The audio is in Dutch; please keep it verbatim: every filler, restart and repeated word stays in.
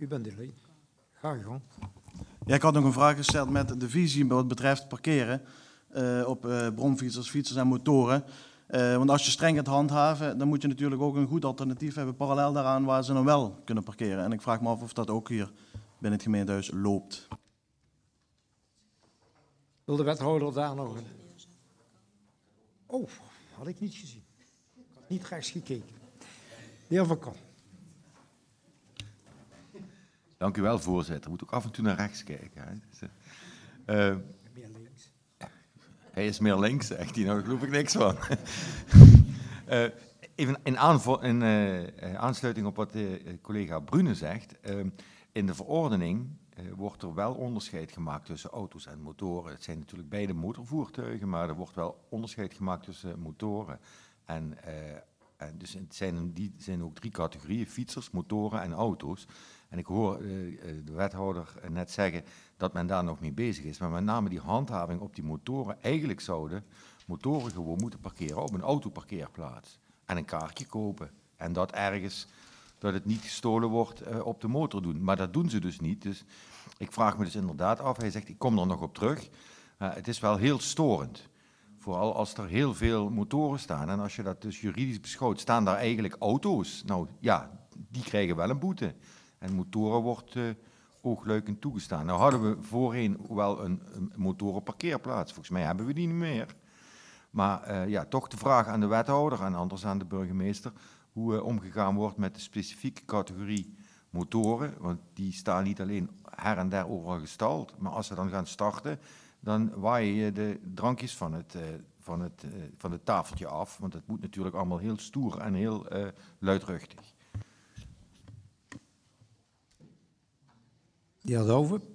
U bent de lid. Ga je gang. Ja, ik had nog een vraag gesteld met de visie wat betreft parkeren uh, op uh, bromfietsers, fietsers en motoren. Uh, want als je streng gaat handhaven, dan moet je natuurlijk ook een goed alternatief hebben parallel daaraan waar ze dan wel kunnen parkeren. En ik vraag me af of dat ook hier binnen het gemeentehuis loopt. Wil de wethouder daar nog een... Oh, had ik niet gezien. Ik had niet rechts gekeken. De heer Van Kamp. Dank u wel, voorzitter. Moet ook af en toe naar rechts kijken. Hè. Dus, uh, meer links. Hij is meer links, zegt hij. Nou, daar geloof ik niks van. uh, even in, in uh, aansluiting op wat de collega Brune zegt. Uh, in de verordening uh, wordt er wel onderscheid gemaakt tussen auto's en motoren. Het zijn natuurlijk beide motorvoertuigen, maar er wordt wel onderscheid gemaakt tussen motoren. En, uh, en dus het zijn, die zijn ook drie categorieën: fietsers, motoren en auto's. En ik hoor uh, de wethouder net zeggen dat men daar nog mee bezig is. Maar met name die handhaving op die motoren. Eigenlijk zouden motoren gewoon moeten parkeren op een autoparkeerplaats. En een kaartje kopen. En dat ergens, dat het niet gestolen wordt, uh, op de motor doen. Maar dat doen ze dus niet. Dus ik vraag me dus inderdaad af. Hij zegt, ik kom er nog op terug. Uh, het is wel heel storend. Vooral als er heel veel motoren staan. En als je dat dus juridisch beschouwt, staan daar eigenlijk auto's. Nou ja, die krijgen wel een boete. En motoren wordt uh, oogluikend toegestaan. Nou hadden we voorheen wel een, een motorenparkeerplaats. Volgens mij hebben we die niet meer. Maar uh, ja, toch de vraag aan de wethouder en anders aan de burgemeester hoe uh, omgegaan wordt met de specifieke categorie motoren. Want die staan niet alleen her en der overal gestald. Maar als ze dan gaan starten, dan waai je de drankjes van het, uh, van het, uh, van het tafeltje af. Want het moet natuurlijk allemaal heel stoer en heel uh, luidruchtig. De heer Douwe.